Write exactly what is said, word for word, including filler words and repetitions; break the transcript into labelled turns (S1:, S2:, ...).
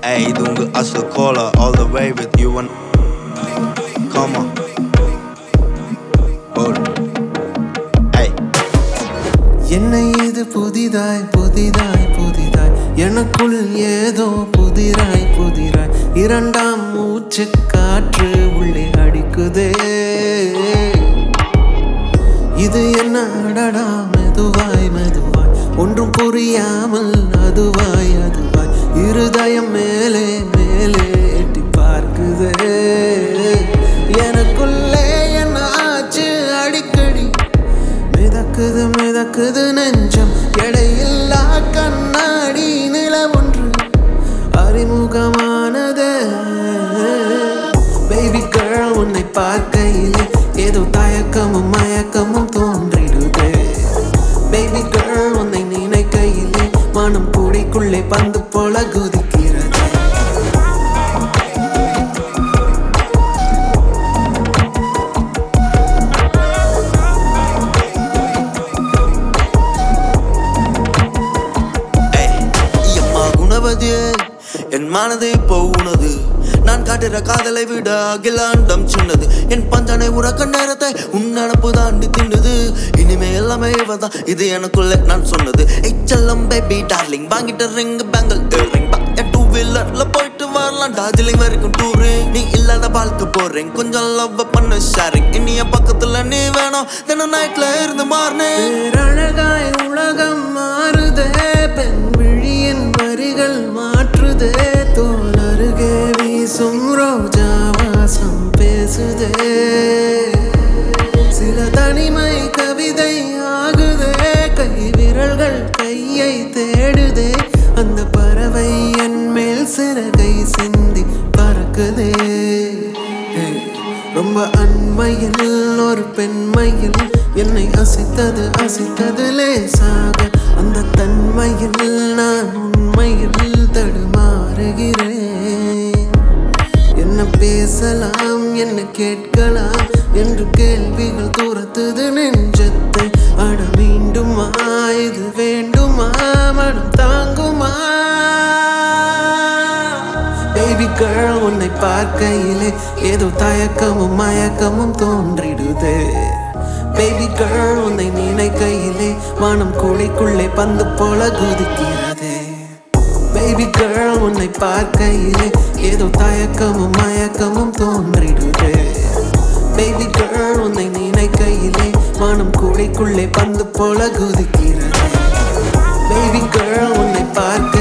S1: Hey, இது உங்க அசல் caller all the way with you and come on. Hold it. Hey.
S2: என்னை இது புதிதாய் புதிதாய் புதிதாய் எனக்குள் ஏதோ புதிராய் புதிராய் இரண்டாம் மூச்சு காற்று உள்ளே அடிக்குதே. இது என்ன அடடா மெதுவாய் மெதுவாய் ஒன்றும் புரியாமல் அதுவாய் அதுவாய் இருதயம் மேலே மேலே எட்டி பார்க்குதே. எனக்குள்ளே என்ன ஆச்சு அடிக்கடி மிதக்குது மிதக்குது நெஞ்சம் எடையில்லா கண்ணாடி நில ஒன்று அறிமுகமானது. பேபி கேர்ள் உன்னை பார்க்கையிலே ஏதோ தயக்கமும் மயக்கமும் தோன்றிடுது. பேபி கேர்ள் உன்னை நினைக்கையிலே மனம் கூடைக்குள்ளே பந்து போல குதிக்கிறது.
S1: என் மனதை இப்போ உனது நான் காட்டுற காதலை விட அகிலாண்டம் சின்னது. என் பஞ்சனை உறக்க நேரத்தை உன் நினப்பு தாண்டி தின்னுது. இனிமே எல்லாமே இவதான் இது எனக்குள்ள நான் சொன்னது. எச்சல்லம் பேபி டார்லிங் வாங்கிட்ட ரிங் பேங்கல் இயரிங் டூ வீலர்ல போயிட்டு வரலாம் டார்ஜிலிங் வரைக்கும் டூரிங். நீ இல்லாத வாழ்க்கை போறேன் கொஞ்சம் லவ் பண்ண ஷேரிங். இனிய பக்கத்துல நீ வேணும் தினம் நைட்ல இருந்து மாறினேன்.
S2: அழகாய் உலகம் மாறுதே பெண் விழியின் வரிகள் மாற்றுதே. தோல் அருகே வீசும் ரோஜா வாசம் பேசுதே. சில தனிமை கவிதை ஆகுதே. கை விரல்கள் கையை தேடுதே. அந்த பறவை என் மேல் சிறகை சிந்தி பறக்குதே. ரொம்ப அண்மையில் ஒரு பெண்மையில் என்னை அசைத்தது அசைத்தது லேசாக. அந்த தன்மையில் நான் உண்மையில் தடுமாறுகிறேன். என்ன பேசலாம் என்ன கேட்கலாம் என்று கேள்விகள் தூரத்துது நெஞ்சத்தை. அட மீண்டுமா இது வேண்டுமா மனம் தாங்குமா. பேபி கேர்ள் உன்னை பார்க்கையிலே ஏதோ தயக்கமும் மயக்கமும் தோன்றிடுது. பேபி கேர்ள் உன்னை நினைக்கையிலே மனம் கூடைக்குள்ளே பந்து போல குதிக்கிறது. பேபி கேர்ள் உன்னை பார்க்கையிலே ஏதோ தயக்கமும் மயக்கமும் தோன்றிடுது. பேபி கேர்ள் உன்னை நினைக்கையிலே மனம் கூடைக்குள்ளே பந்து போல குதிக்கிறது. பேபி கேர்ள் உன்னை பார்க்க